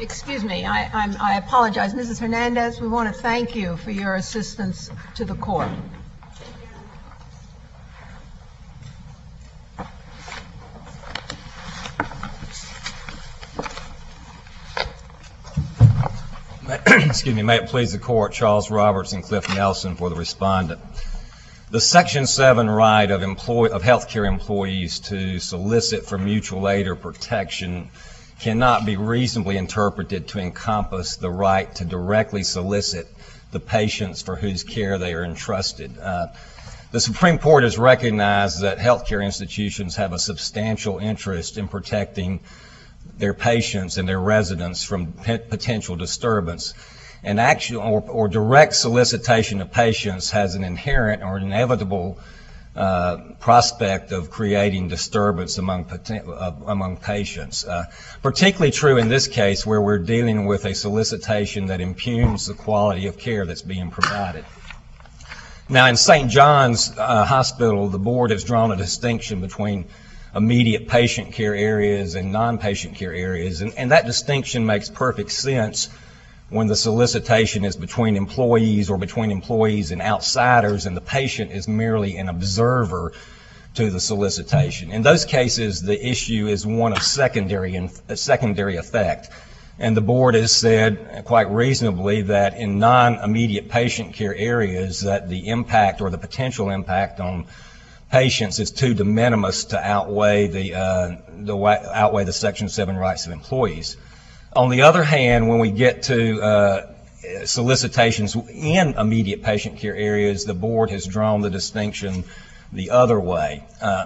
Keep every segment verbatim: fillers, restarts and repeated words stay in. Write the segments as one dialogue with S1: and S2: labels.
S1: Excuse me, I, I'm, I apologize. Missus Hernandez, we want to thank you for your assistance to the court.
S2: Excuse me, may it please the court, Charles Roberts and Cliff Nelson for the respondent. The Section seven right of, employ, of healthcare employees to solicit for mutual aid or protection cannot be reasonably interpreted to encompass the right to directly solicit the patients for whose care they are entrusted. Uh, the Supreme Court has recognized that healthcare institutions have a substantial interest in protecting their patients and their residents from potential disturbance. And actual or, or direct solicitation of patients has an inherent or inevitable uh, prospect of creating disturbance among uh, among patients. Uh, particularly true in this case where we're dealing with a solicitation that impugns the quality of care that's being provided. Now, in Saint John's uh, Hospital, the board has drawn a distinction between immediate patient care areas and non-patient care areas, and, and that distinction makes perfect sense when the solicitation is between employees or between employees and outsiders, and the patient is merely an observer to the solicitation. In those cases, the issue is one of secondary and secondary effect, and the board has said quite reasonably that in non-immediate patient care areas that the impact or the potential impact on patients is too de minimis to outweigh the, uh, the outweigh the Section seven rights of employees. On the other hand, when we get to uh, solicitations in immediate patient care areas, the board has drawn the distinction the other way. Uh,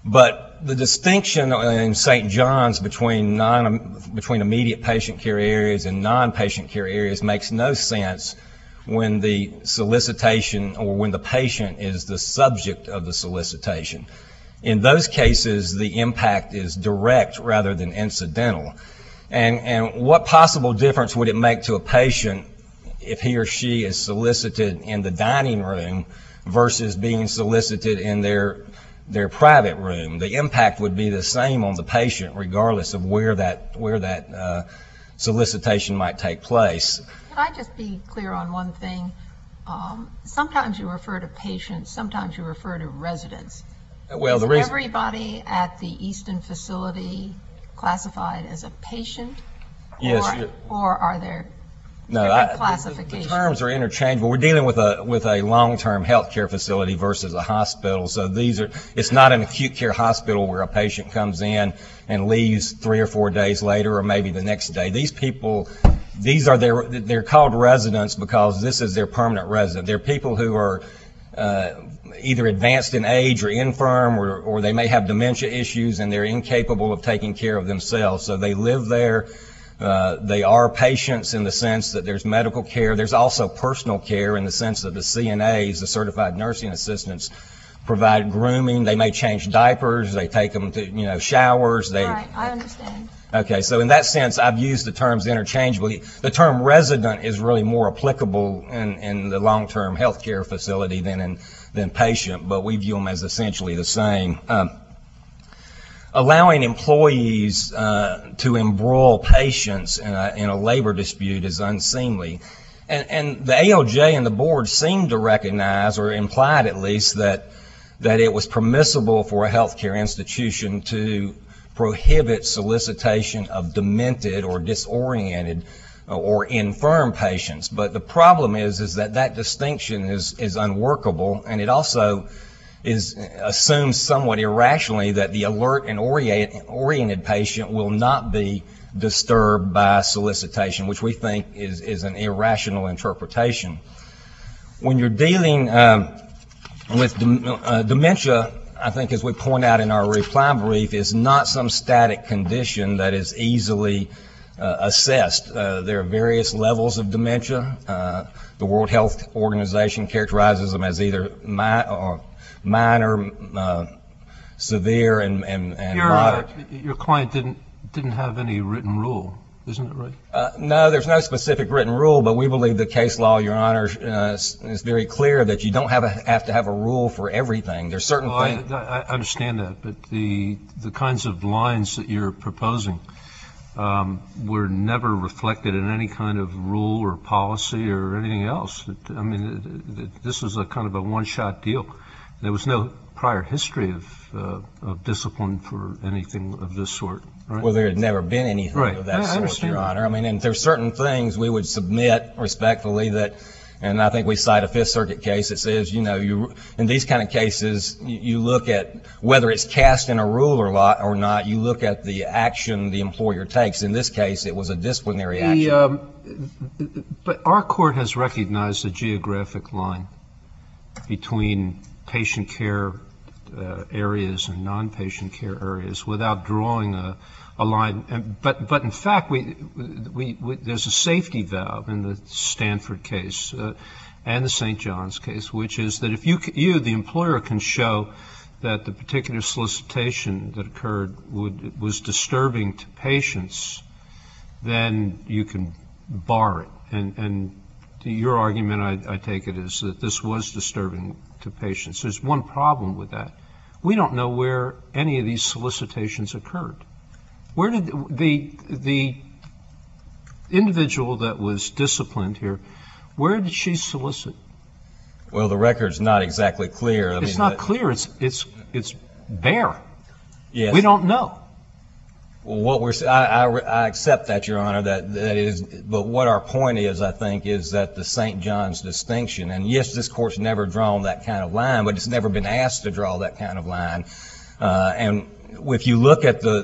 S2: but the distinction in Saint John's between non between immediate patient care areas and non-patient care areas makes no sense when the solicitation or when the patient is the subject of the solicitation. In those cases, the impact is direct rather than incidental. And, and what possible difference would it make to a patient if he or she is solicited in the dining room versus being solicited in their, their private room? The impact would be the same on the patient regardless of where that, where that uh, solicitation might take place.
S1: Can I just be clear on one thing? Um, sometimes you refer to patients, sometimes you refer to residents.
S2: Well,
S1: Is
S2: the reason
S1: everybody at the Easton facility classified as a patient?
S2: Yes.
S1: Or, or are there
S2: no,
S1: different
S2: I,
S1: classifications?
S2: The, the terms are interchangeable. We're dealing with a with a long-term health care facility versus a hospital. So these are it's not an acute care hospital where a patient comes in and leaves three or four days later or maybe the next day. These people, these are their they're called residents because this is their permanent resident. They're people who are uh, either advanced in age or infirm, or, or they may have dementia issues and they're incapable of taking care of themselves. So they live there. Uh, they are patients in the sense that there's medical care. There's also personal care in the sense that the C N As, the certified nursing assistants, provide grooming. They may change diapers. They take them to, you know, showers. They,
S1: All right, I understand.
S2: Okay, so in that sense, I've used the terms interchangeably. The term resident is really more applicable in, in the long-term health care facility than in than patient, but we view them as essentially the same. Um, allowing employees uh, to embroil patients in a, in a labor dispute is unseemly. And, and the A L J and the board seemed to recognize, or implied at least, that that it was permissible for a healthcare institution to prohibit solicitation of demented or disoriented or infirm patients. But the problem is is that that distinction is is unworkable, and it also is assumes somewhat irrationally that the alert and orient, oriented patient will not be disturbed by solicitation, which we think is is an irrational interpretation. When you're dealing um, with dem- uh, dementia, I think, as we point out in our reply brief, is not some static condition that is easily uh, assessed. Uh, there are various levels of dementia. Uh, the World Health Organization characterizes them as either mi- or minor, uh, severe, and, and, and
S3: your,
S2: moderate.
S3: Uh, your client didn't didn't have any written rule, isn't it right?
S2: Uh, no, there's no specific written rule, but we believe the case law, Your Honor, uh, is very clear that you don't have, a, have to have a rule for everything. There's certain
S3: well,
S2: things.
S3: I, I understand that, but the the kinds of lines that you're proposing um, were never reflected in any kind of rule or policy or anything else. It, I mean, it, it, this was a kind of a one-shot deal. There was no prior history of, uh, of discipline for anything of this sort. Right?
S2: Well, there had never been anything
S3: Right.
S2: of that
S3: I
S2: sort,
S3: understand
S2: Your
S3: that.
S2: Honor. I mean, and there's certain things we would submit respectfully that, and I think we cite a Fifth Circuit case that says, you know, you in these kind of cases, you, you look at whether it's cast in a rule or not, or not, you look at the action the employer takes. In this case, it was a disciplinary action.
S3: The, um, but our court has recognized a geographic line between patient care uh, areas and non-patient care areas without drawing a, a line. And, but, but in fact, we, we, we, there's a safety valve in the Stanford case uh, and the Saint John's case, which is that if you, you, the employer, can show that the particular solicitation that occurred would, was disturbing to patients, then you can bar it. And, and your argument, I, I take it, is that this was disturbing to patients. There's one problem with that. We don't know where any of these solicitations occurred. Where did the the individual that was disciplined here, where did she solicit?
S2: Well, the record's not exactly clear. I
S3: It's
S2: mean,
S3: not
S2: the-
S3: clear. It's it's it's bare.
S2: Yes.
S3: We don't know.
S2: Well, what we're, I, I, I accept that, Your Honor, that, that is, but what our point is, I think, is that the Saint John's distinction, and yes, this court's never drawn that kind of line, but it's never been asked to draw that kind of line. Uh, and if you look at the,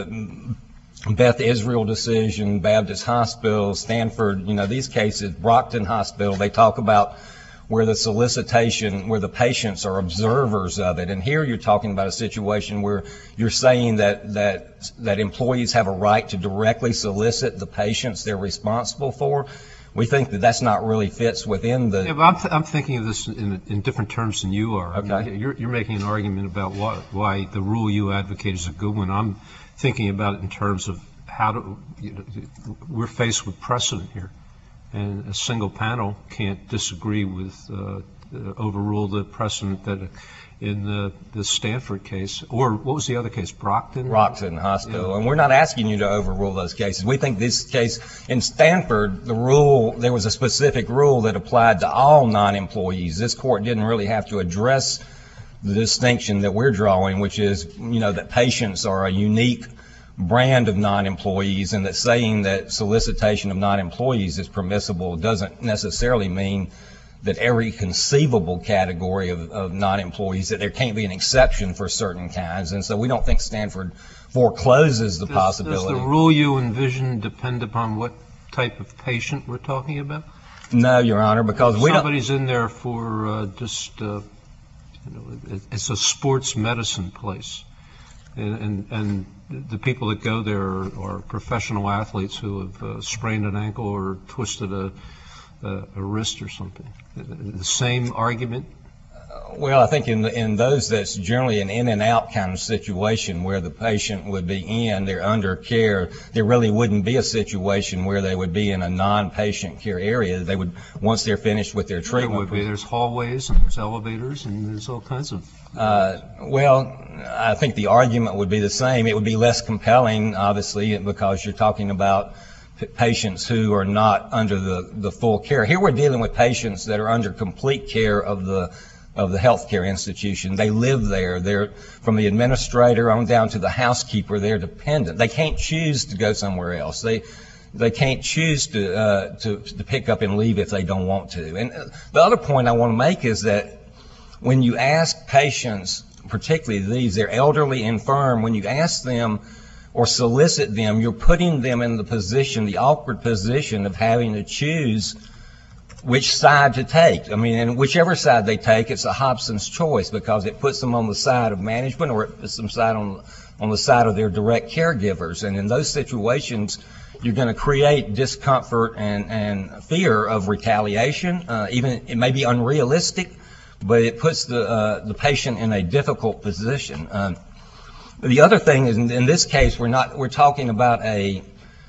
S2: the Beth Israel decision, Baptist Hospital, Stanford, you know, these cases, Brockton Hospital, they talk about where the solicitation, where the patients are observers of it. And here you're talking about a situation where you're saying that, that, that employees have a right to directly solicit the patients they're responsible for. We think that that's not really fits within the...
S3: Yeah, but I'm, th- I'm thinking of this in, in different terms than you are.
S2: Okay.
S3: I mean, you're, you're making an argument about why, why the rule you advocate is a good one. I'm thinking about it in terms of how to, you know, we're faced with precedent here. And a single panel can't disagree with, uh, uh, overrule the precedent that in the, the Stanford case, or what was the other case, Brockton?
S2: Brockton Hospital.
S3: Yeah.
S2: And we're not asking you to overrule those cases. We think this case, in Stanford, the rule, there was a specific rule that applied to all non-employees. This court didn't really have to address the distinction that we're drawing, which is, you know, that patients are a unique brand of non-employees, and that saying that solicitation of non-employees is permissible doesn't necessarily mean that every conceivable category of, of non-employees, that there can't be an exception for certain kinds. And so we don't think Stanford forecloses the
S3: Does,
S2: possibility.
S3: does the rule you envision depend upon what type of patient we're talking about?
S2: No, Your Honor, because we don't...
S3: Somebody's in there for uh, just, uh, you know, it, it's a sports medicine place. And, and, and the people that go there are, are professional athletes who have uh, sprained an ankle or twisted a, a, a wrist or something. The same argument?
S2: Well, I think in the, in those, that's generally an in and out kind of situation where the patient would be in, they're under care. There really wouldn't be a situation where they would be in a non-patient care area. They would, once they're finished with their
S3: There
S2: treatment.
S3: would be. There's hallways and there's elevators and there's all kinds of...
S2: Uh, well, I think the argument would be the same. It would be less compelling, obviously, because you're talking about p- patients who are not under the, the full care. Here we're dealing with patients that are under complete care of the of the healthcare institution. They live there. They're, from the administrator on down to the housekeeper, they're dependent. They can't choose to go somewhere else. They they can't choose to uh, to, to pick up and leave if they don't want to. And the other point I want to make is that when you ask patients, particularly these, they're elderly, infirm, when you ask them or solicit them, you're putting them in the position, the awkward position of having to choose which side to take. I mean, and whichever side they take, it's a Hobson's choice because it puts them on the side of management or it puts them side on, on the side of their direct caregivers. And in those situations, you're going to create discomfort and, and fear of retaliation. Uh, even it may be unrealistic, but it puts the uh, the patient in a difficult position. Um, the other thing is, in, in this case, we're not we're talking about a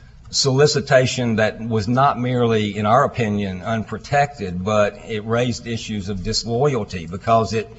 S2: solicitation that was not merely, in our opinion, unprotected, but it raised issues of disloyalty because it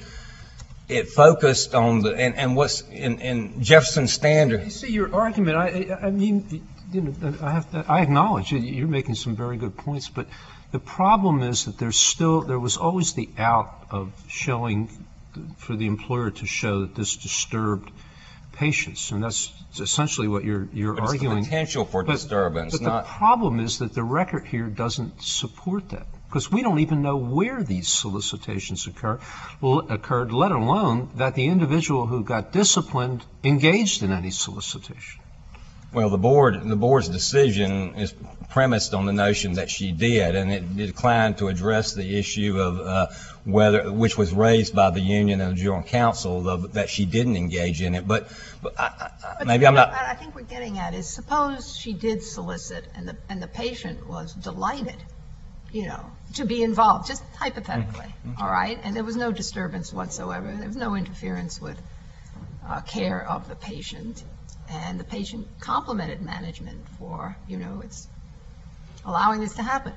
S2: it focused on the and, and what's in, in Jefferson Standard.
S3: You see, your argument, I, I mean, you know, I have to, I acknowledge it. You're making some very good points, but the problem is that there's still, there was always the out of showing, for the employer to show that this disturbed patients, and that's essentially what you're you're
S2: but it's
S3: arguing.
S2: The potential for
S3: but,
S2: disturbance.
S3: But
S2: not...
S3: the problem is that the record here doesn't support that, because we don't even know where these solicitations occur, occurred, let alone that the individual who got disciplined engaged in any solicitation.
S2: Well, the board, the board's decision is premised on the notion that she did, and it declined to address the issue of uh, whether, which was raised by the union and the General Counsel, of, that she didn't engage in it. But, but, I, I,
S1: but
S2: maybe I'm not.
S1: I think we're getting at is, suppose she did solicit, and the and the patient was delighted, you know, to be involved, just hypothetically, mm-hmm. all right, and there was no disturbance whatsoever. There was no interference with uh, care of the patient. And the patient complimented management for, you know, it's allowing this to happen.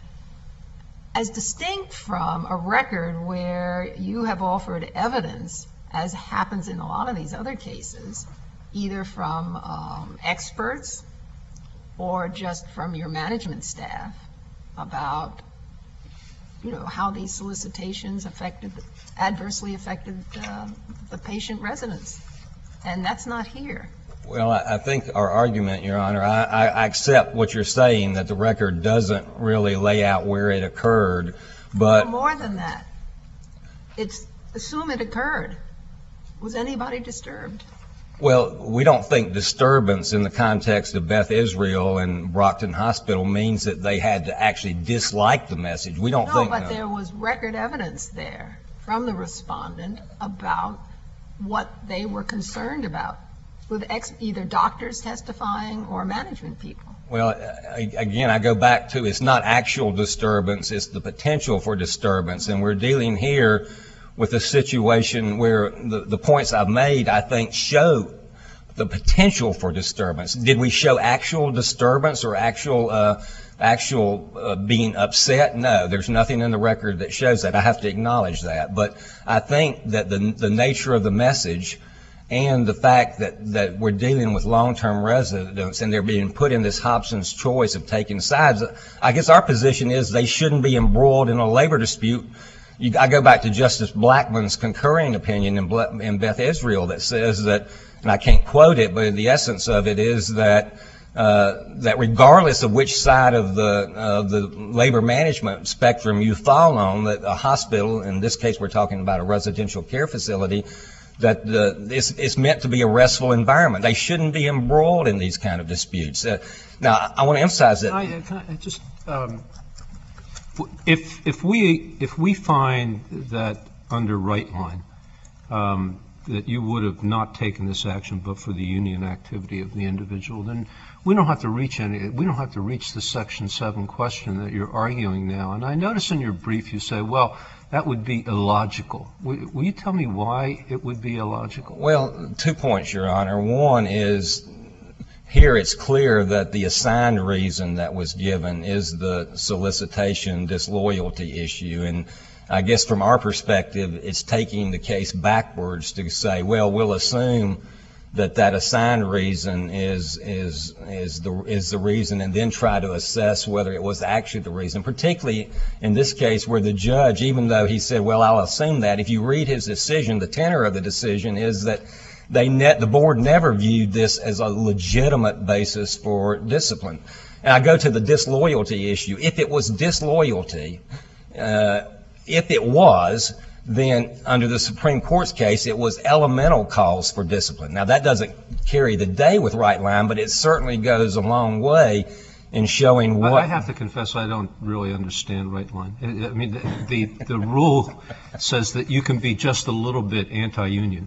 S1: As distinct from a record where you have offered evidence, as happens in a lot of these other cases, either from um, experts or just from your management staff about, you know, how these solicitations affected, adversely affected uh, the patient residents. And that's not here.
S2: Well, I think our argument, Your Honor, I, I accept what you're saying, that the record doesn't really lay out where it occurred, but...
S1: Well, more than that. It's assume it occurred. Was anybody disturbed?
S2: Well, we don't think disturbance in the context of Beth Israel and Brockton Hospital means that they had to actually dislike the message. We don't
S1: no,
S2: think...
S1: but
S2: No,
S1: but there was record evidence there from the respondent about what they were concerned about, with ex either doctors testifying or management people.
S2: Well, again, I go back to, it's not actual disturbance, it's the potential for disturbance. And we're dealing here with a situation where the, the points I've made, I think, show the potential for disturbance. Did we show actual disturbance or actual uh, actual uh, being upset? No, there's nothing in the record that shows that. I have to acknowledge that. But I think that the, the nature of the message and the fact that, that we're dealing with long-term residents and they're being put in this Hobson's choice of taking sides, I guess our position is they shouldn't be embroiled in a labor dispute. You, I go back to Justice Blackmun's concurring opinion in, Ble in Beth Israel that says that, and I can't quote it, but the essence of it is that uh, that regardless of which side of the of the labor management spectrum you fall on, that a hospital, in this case we're talking about a residential care facility, that the, it's, it's meant to be a restful environment. They shouldn't be embroiled in these kind of disputes. Uh, now, I want to emphasize that.
S3: I, can I just, um, if if we if we find that under Rightline um, that you would have not taken this action but for the union activity of the individual, then we don't have to reach any. We don't have to reach the Section seven question that you're arguing now. And I notice in your brief you say, well, that would be illogical. Will, will you tell me why it would be illogical?
S2: Well, two points, Your Honor. One is, here it's clear that the assigned reason that was given is the solicitation disloyalty issue. And I guess from our perspective, it's taking the case backwards to say, well, we'll assume that that assigned reason is is is the is the reason, and then try to assess whether it was actually the reason. Particularly in this case, where the judge, even though he said, "Well, I'll assume that," if you read his decision, the tenor of the decision is that they net the board never viewed this as a legitimate basis for discipline. And I go to the disloyalty issue. If it was disloyalty, uh, if it was, then under the Supreme Court's case, it was elemental cause for discipline. Now, that doesn't carry the day with Rightline, but it certainly goes a long way in showing what...
S3: I have to confess I don't really understand Rightline. I mean, the, the, the rule says that you can be just a little bit anti-union.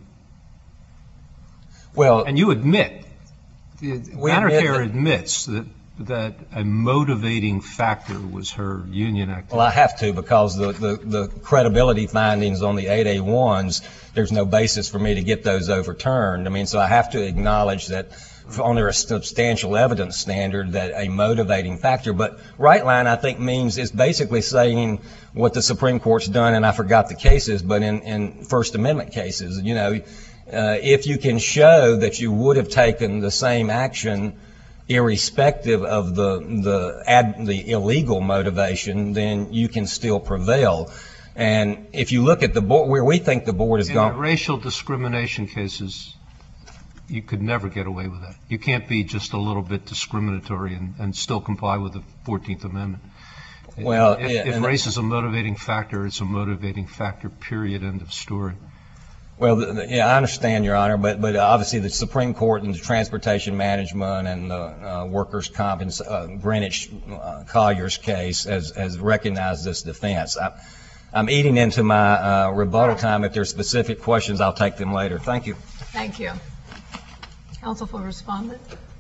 S2: Well...
S3: And you admit, Manorcare
S2: admit
S3: admits that that a motivating factor was her union activity.
S2: Well, I have to, because the, the, the credibility findings on the eight A ones, there's no basis for me to get those overturned. I mean, so I have to acknowledge that under a substantial evidence standard that a motivating factor. But Rightline, I think, means is basically saying what the Supreme Court's done, and I forgot the cases, but in, in First Amendment cases, you know, uh, if you can show that you would have taken the same action irrespective of the the ad, the illegal motivation, then you can still prevail. And if you look at the board, where we think the board has
S3: In
S2: gone,
S3: the racial discrimination cases, you could never get away with that. You can't be just a little bit discriminatory and, and still comply with the fourteenth Amendment.
S2: Well,
S3: if,
S2: yeah,
S3: if
S2: and
S3: race is a motivating factor, it's a motivating factor, period, end of story.
S2: Well, the, the, yeah, I understand, Your Honor, but but obviously the Supreme Court and the Transportation Management and the uh, Workers' Comp and uh, Greenwich uh, Collier's case has, has recognized this defense. I, I'm eating into my uh, rebuttal time. If there's specific questions, I'll take them later. Thank you.
S1: Thank you. Counsel for respondent.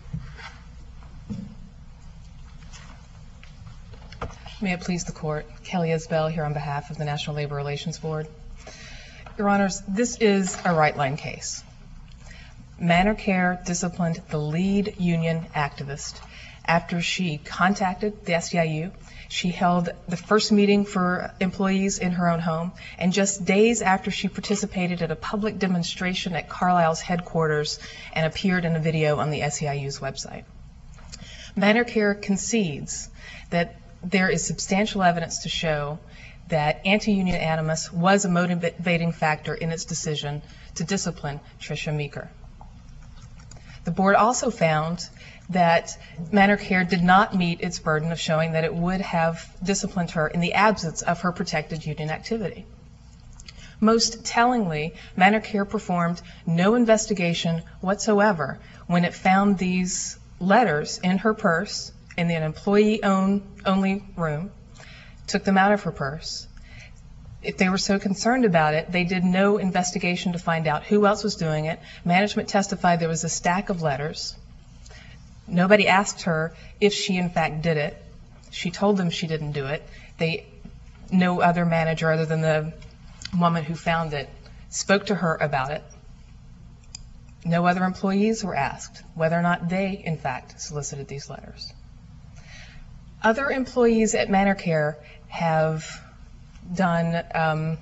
S4: May it please the Court. Kelly Isbell here on behalf of the National Labor Relations Board. Your Honors, this is a right-line case. ManorCare disciplined the lead union activist after she contacted the S E I U. She held the first meeting for employees in her own home, and just days after she participated at a public demonstration at Carlisle's headquarters and appeared in a video on the S E I U's website. ManorCare concedes that there is substantial evidence to show that anti-union animus was a motivating factor in its decision to discipline Tricia Meeker. The board also found that ManorCare did not meet its burden of showing that it would have disciplined her in the absence of her protected union activity. Most tellingly, ManorCare performed no investigation whatsoever when it found these letters in her purse in an employee-only room, took them out of her purse. If they were so concerned about it, they did no investigation to find out who else was doing it. Management testified there was a stack of letters. Nobody asked her if she in fact did it. She told them she didn't do it. They, no other manager other than the woman who found it spoke to her about it. No other employees were asked whether or not they in fact solicited these letters. Other employees at ManorCare have done, um,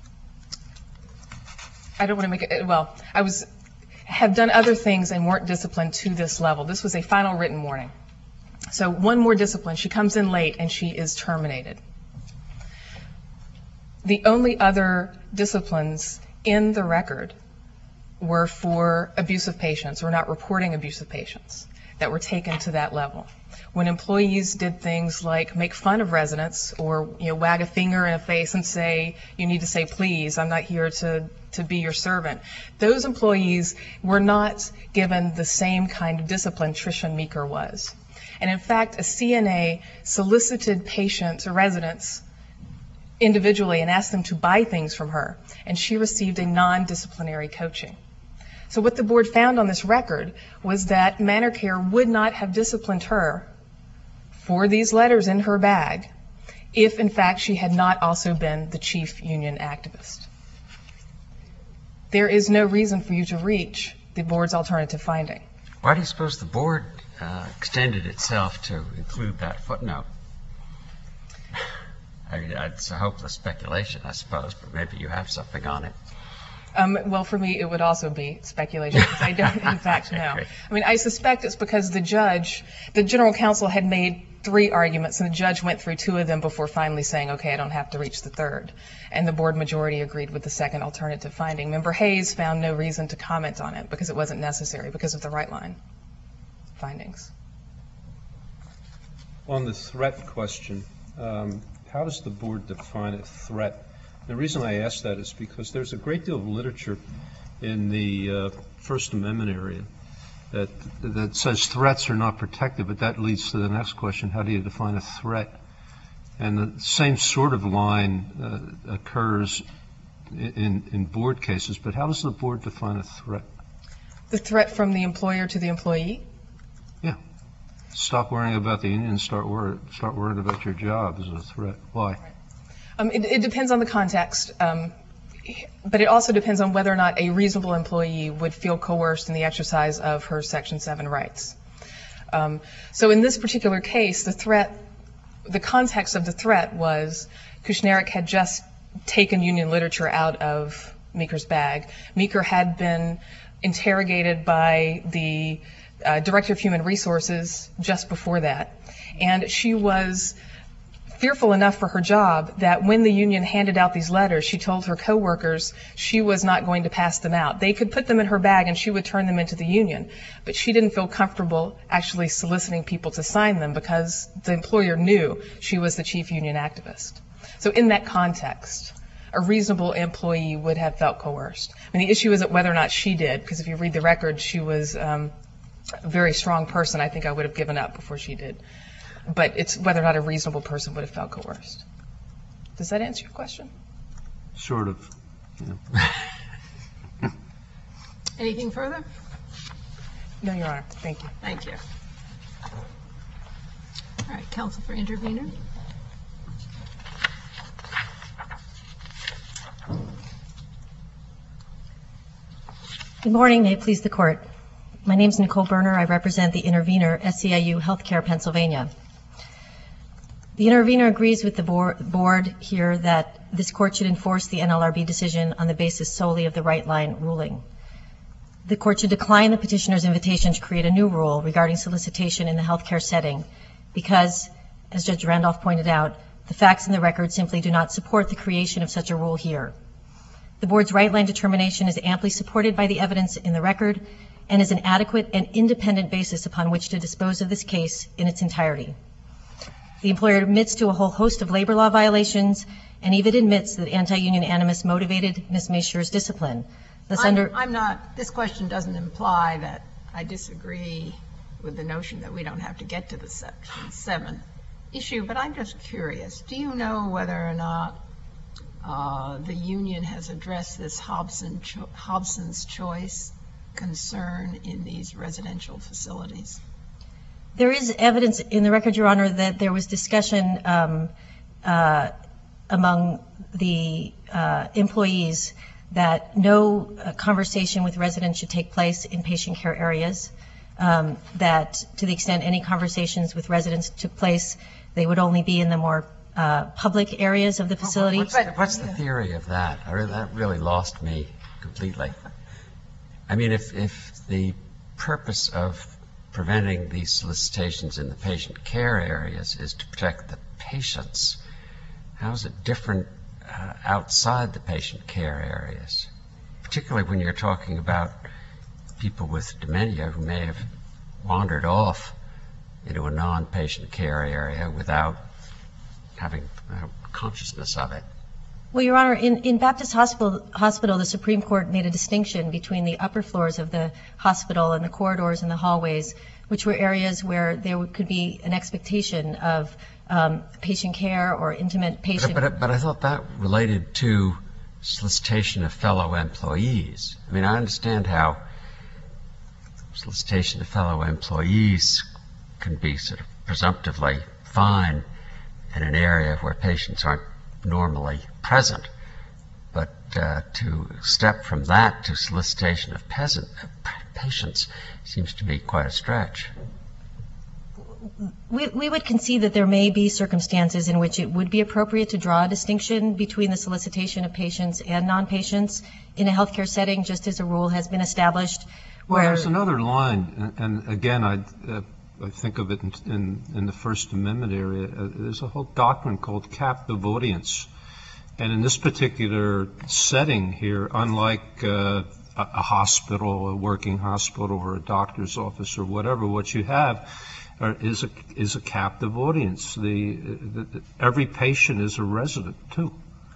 S4: I don't want to make it, well, I was, have done other things and weren't disciplined to this level. This was a final written warning. So one more discipline. She comes in late and she is terminated. The only other disciplines in the record were for abusive patients or not reporting abusive patients that were taken to that level. When employees did things like make fun of residents or, you know, wag a finger in a face and say, you need to say please, I'm not here to, to be your servant, those employees were not given the same kind of discipline Tricia Meeker was. And in fact, a C N A solicited patients or residents individually and asked them to buy things from her, and she received a non-disciplinary coaching. So what the board found on this record was that ManorCare would not have disciplined her for these letters in her bag if, in fact, she had not also been the chief union activist. There is no reason for you to reach the board's alternative finding.
S5: Why do you suppose the board uh, extended itself to include that footnote? I mean, it's a hopeless speculation, I suppose, but maybe you have something on it.
S4: Um, well, for me, it would also be speculation, because I don't, in fact, know. I mean, I suspect it's because the judge, the general counsel had made three arguments, and the judge went through two of them before finally saying, okay, I don't have to reach the third. And the board majority agreed with the second alternative finding. Member Hayes found no reason to comment on it because it wasn't necessary because of the right line findings.
S3: On the threat question, um, how does the board define a threat? The reason I ask that is because there's a great deal of literature in the uh, First Amendment area that that says threats are not protected, but that leads to the next question: how do you define a threat? And the same sort of line uh, occurs in in board cases, but how does the board define a threat?
S4: The threat from the employer to the employee?
S3: Yeah. Stop worrying about the union and start worry, start worrying about your job is a threat. Why?
S4: Um, it, it depends on the context, um, but it also depends on whether or not a reasonable employee would feel coerced in the exercise of her Section seven rights. Um, so in this particular case, the threat, the context of the threat was Kushnerek had just taken union literature out of Meeker's bag. Meeker had been interrogated by the uh, Director of Human Resources just before that. And she was fearful enough for her job that when the union handed out these letters, she told her coworkers she was not going to pass them out. They could put them in her bag and she would turn them into the union. But she didn't feel comfortable actually soliciting people to sign them because the employer knew she was the chief union activist. So in that context, a reasonable employee would have felt coerced. I mean, the issue isn't whether or not she did, because if you read the record, she was um, a very strong person. I think I would have given up before she did. But it's whether or not a reasonable person would have felt coerced. Does that answer your question?
S3: Sort of. Yeah.
S1: Anything further?
S4: No, Your Honor. Thank you.
S1: Thank you. All right, counsel for intervener.
S6: Good morning. May it please the court. My name is Nicole Berner. I represent the intervener, S C I U Healthcare Pennsylvania. The intervener agrees with the board here that this court should enforce the N L R B decision on the basis solely of the right line ruling. The court should decline the petitioner's invitation to create a new rule regarding solicitation in the healthcare setting because, as Judge Randolph pointed out, the facts in the record simply do not support the creation of such a rule here. The board's right line determination is amply supported by the evidence in the record and is an adequate and independent basis upon which to dispose of this case in its entirety. The employer admits to a whole host of labor law violations and even admits that anti-union animus motivated Miz Mashur's discipline. Thus
S1: I'm,
S6: under,
S1: I'm not, this question doesn't imply that I disagree with the notion that we don't have to get to the section seven issue, but I'm just curious. Do you know whether or not uh, the union has addressed this Hobson cho- Hobson's choice concern in these residential facilities?
S6: There is evidence in the record, Your Honor, that there was discussion um, uh, among the uh, employees that no uh, conversation with residents should take place in patient care areas, um, that to the extent any conversations with residents took place, they would only be in the more uh, public areas of the facility.
S5: What's, what's the theory of that? I really, that really lost me completely. I mean, if, if the purpose of preventing these solicitations in the patient care areas is to protect the patients, how is it different uh, outside the patient care areas? Particularly when you're talking about people with dementia who may have wandered off into a non-patient care area without having uh, consciousness of it.
S6: Well, Your Honor, in, in Baptist Hospital, Hospital, the Supreme Court made a distinction between the upper floors of the hospital and the corridors and the hallways, which were areas where there could be an expectation of um, patient care or intimate patient.
S5: But, but, but I thought that related to solicitation of fellow employees. I mean, I understand how solicitation of fellow employees can be sort of presumptively fine in an area where patients aren't normally present, but uh, to step from that to solicitation of peasant, uh, patients seems to be quite a stretch.
S6: We, we would concede that there may be circumstances in which it would be appropriate to draw a distinction between the solicitation of patients and non-patients in a healthcare setting, just as a rule has been established.
S3: Well,
S6: where
S3: there's another line, and, and again, I, uh, I think of it in, in, in the First Amendment area. Uh, there's a whole doctrine called captive audience. And in this particular setting here, unlike uh, a, a hospital, a working hospital, or a doctor's office, or whatever, what you have are, is a is a captive audience. The, the, the every patient is a resident too.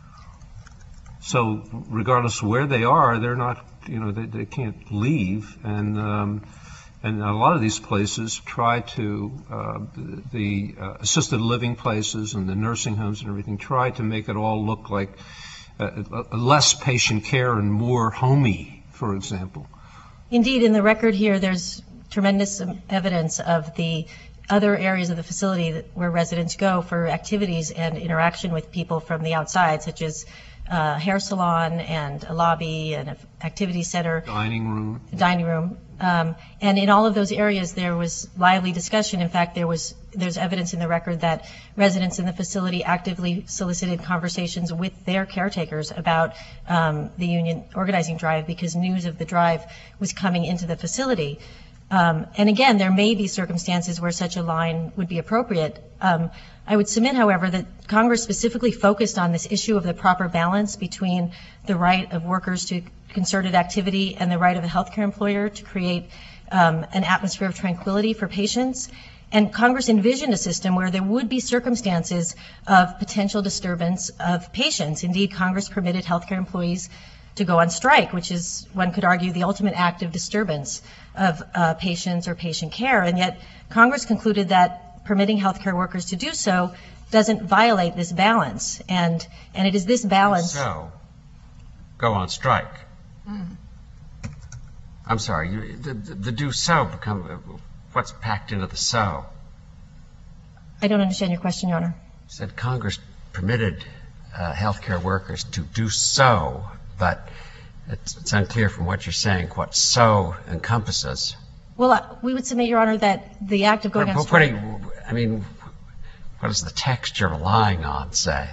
S3: So regardless of where they are, they're not, you know, they, they can't leave. And um, and a lot of these places try to, uh, the, the uh, assisted living places and the nursing homes and everything, try to make it all look like uh, less patient care and more homey, for example.
S6: Indeed, in the record here, there's tremendous evidence of the other areas of the facility that, where residents go for activities and interaction with people from the outside, such as a hair salon and a lobby and an activity center.
S3: Dining room.
S6: Dining room. Um, and in all of those areas, there was lively discussion. In fact, there was there's evidence in the record that residents in the facility actively solicited conversations with their caretakers about um, the union organizing drive because news of the drive was coming into the facility. Um, and again, there may be circumstances where such a line would be appropriate. Um, I would submit, however, that Congress specifically focused on this issue of the proper balance between the right of workers to concerted activity and the right of a healthcare employer to create um, an atmosphere of tranquility for patients. And Congress envisioned a system where there would be circumstances of potential disturbance of patients. Indeed, Congress permitted healthcare employees to go on strike, which is, one could argue, the ultimate act of disturbance of uh, patients or patient care. And yet Congress concluded that permitting healthcare workers to do so doesn't violate this balance. And, and it is this balance.
S5: So, go on strike. Mm. I'm sorry, you, the, the, the do so become, what's packed into the so?
S6: I don't understand your question, Your Honor.
S5: You said Congress permitted uh, healthcare workers to do so, but it's, it's unclear from what you're saying what so encompasses.
S6: Well, uh, we would submit, Your Honor, that the act of going
S5: But,
S6: on
S5: but
S6: strike.
S5: what do you, I mean, what does the text you're relying on say?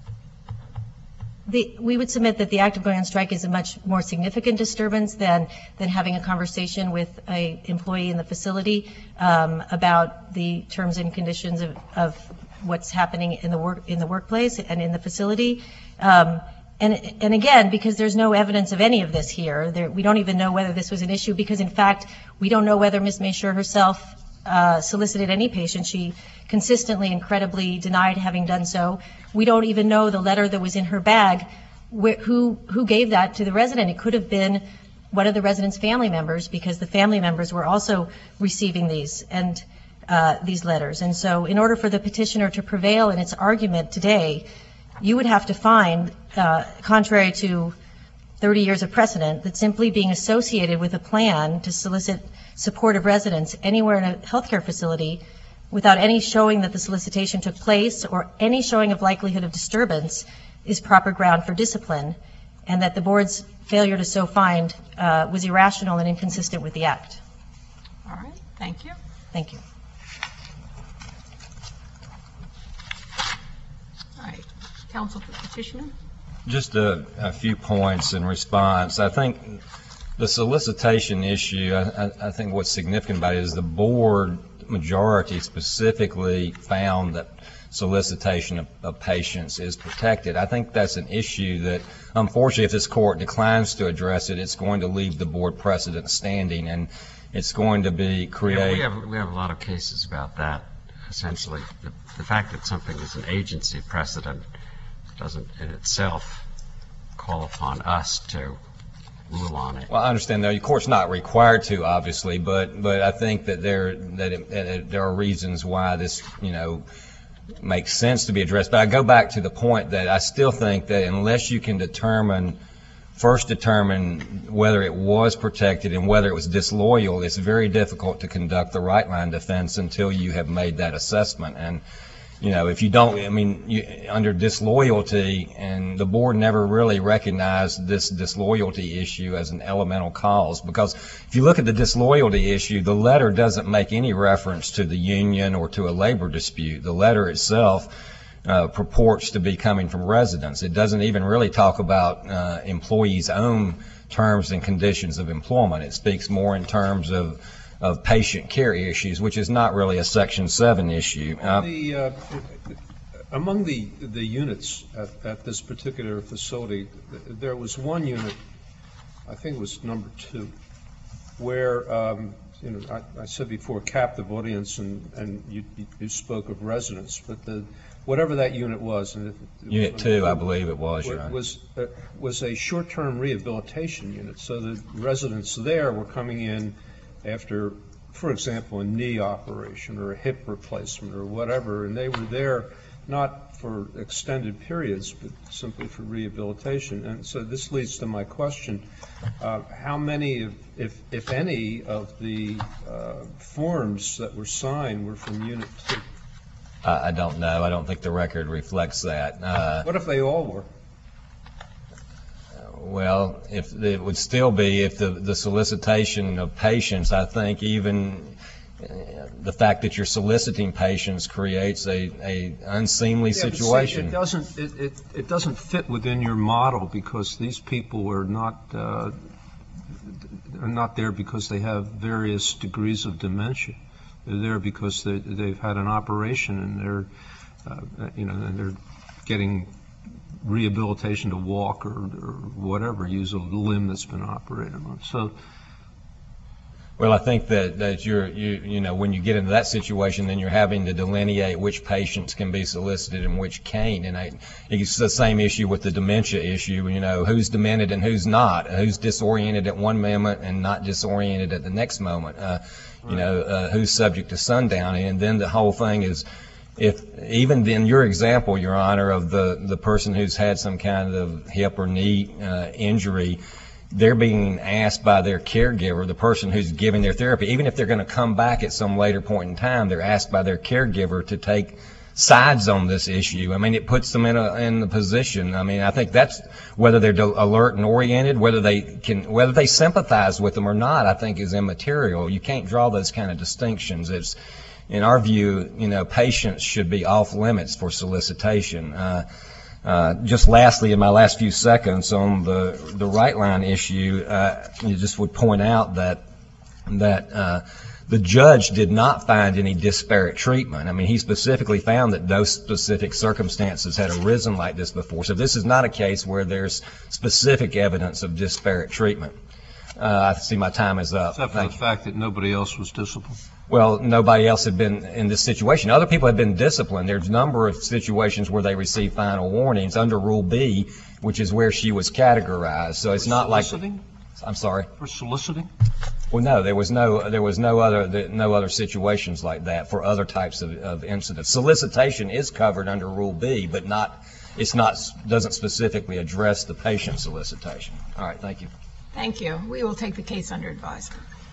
S6: The, we would submit that the act of going on strike is a much more significant disturbance than, than having a conversation with an employee in the facility um, about the terms and conditions of, of what's happening in the work in the workplace and in the facility. Um, and, and again, because there's no evidence of any of this here, there, we don't even know whether this was an issue because, in fact, we don't know whether Miz Masher herself uh, solicited any patient. She consistently and credibly denied having done so. We don't even know the letter that was in her bag, wh- who who gave that to the resident. It could have been one of the resident's family members because the family members were also receiving these and uh, these letters. And so in order for the petitioner to prevail in its argument today, you would have to find, uh, contrary to thirty years of precedent, that simply being associated with a plan to solicit support of residents anywhere in a healthcare facility without any showing that the solicitation took place or any showing of likelihood of disturbance is proper ground for discipline, and that the board's failure to so find uh, was irrational and inconsistent with the act.
S1: All right, thank you.
S6: Thank you.
S1: All right, counsel for petitioner.
S2: Just a, a few points in response. I think the solicitation issue, I, I, I think what's significant about it is the board majority specifically found that solicitation of, of patients is protected. I think that's an issue that, unfortunately, if this court declines to address it, it's going to leave the board precedent standing, and it's going to be create.
S5: Yeah, we have we have a lot of cases about that. Essentially, the, the fact that something is an agency precedent doesn't in itself call upon us to rule on it.
S2: Well, I understand that the court's not required to, obviously, but but I think that there that, it, that it, there are reasons why this, you know, makes sense to be addressed. But I go back to the point that I still think that unless you can determine, first determine whether it was protected and whether it was disloyal, it's very difficult to conduct the right line defense until you have made that assessment. And you know, if you don't, I mean, you, under disloyalty, and the board never really recognized this disloyalty issue as an elemental cause, because if you look at the disloyalty issue, the letter doesn't make any reference to the union or to a labor dispute. The letter itself uh, purports to be coming from residents. It doesn't even really talk about uh, employees' own terms and conditions of employment. It speaks more in terms of of patient care issues, which is not really a Section seven issue. Uh,
S3: The, uh, among the, the units at, at this particular facility, there was one unit, I think it was number two, where, um, you know, I, I said before captive audience, and, and you, you spoke of residents, but the, whatever that unit was. And it,
S2: Unit two, I believe it was, Your Honor.
S3: Was, uh, was a short-term rehabilitation unit, so the residents there were coming in after, for example, a knee operation or a hip replacement or whatever, and they were there not for extended periods, but simply for rehabilitation. And so this leads to my question, uh, how many, of, if, if any, of the uh, forms that were signed were from Unit two?
S2: I, I don't know. I don't think the record reflects that. Uh,
S3: What if they all were?
S2: Well, if it would still be, if the, the solicitation of patients, I think even uh, the fact that you're soliciting patients creates a, a unseemly
S3: Yeah, but see,
S2: situation.
S3: it doesn't, it, it, it doesn't fit within your model because these people were not, uh, are not there because they have various degrees of dementia. They're there because they, they've had an operation and they're, uh, you know, and they're getting rehabilitation to walk or, or whatever, use a limb that's been operated on. So,
S2: Well, I think that, that you're, you, you know, when you get into that situation, then you're having to delineate which patients can be solicited and which can't. And I, it's the same issue with the dementia issue, you know, who's demented and who's not, who's disoriented at one moment and not disoriented at the next moment, uh, you know, uh, who's subject to sundowning. And then the whole thing is, if even in your example, Your Honor, of the, the person who's had some kind of hip or knee uh, injury, they're being asked by their caregiver, the person who's giving their therapy, even if they're going to come back at some later point in time, they're asked by their caregiver to take sides on this issue. I mean, it puts them in a in the position. I mean, I think that's whether they're alert and oriented, whether they can, whether they sympathize with them or not, I think is immaterial. You can't draw those kind of distinctions. It's, in our view, you know, patients should be off limits for solicitation. Uh, Uh, just lastly, in my last few seconds on the the right line issue, uh, you just would point out that that uh, the judge did not find any disparate treatment. I mean, he specifically found that those specific circumstances had arisen like this before. So this is not a case where there's specific evidence of disparate treatment. Uh, I see my time is up.
S3: except for the fact that nobody else was disciplined.
S2: Well, nobody else had been in this situation. Other people have been disciplined. There's a number of situations where they receive final warnings under Rule B, which is where she was categorized. So it's not like.
S3: Soliciting?
S2: I'm sorry.
S3: For soliciting?
S2: Well, no, there was no there was no other no other situations like that for other types of, of incidents. Solicitation is covered under Rule B, but not it's not doesn't specifically address the patient solicitation. All right, thank you.
S1: Thank you. We will take the case under advisement.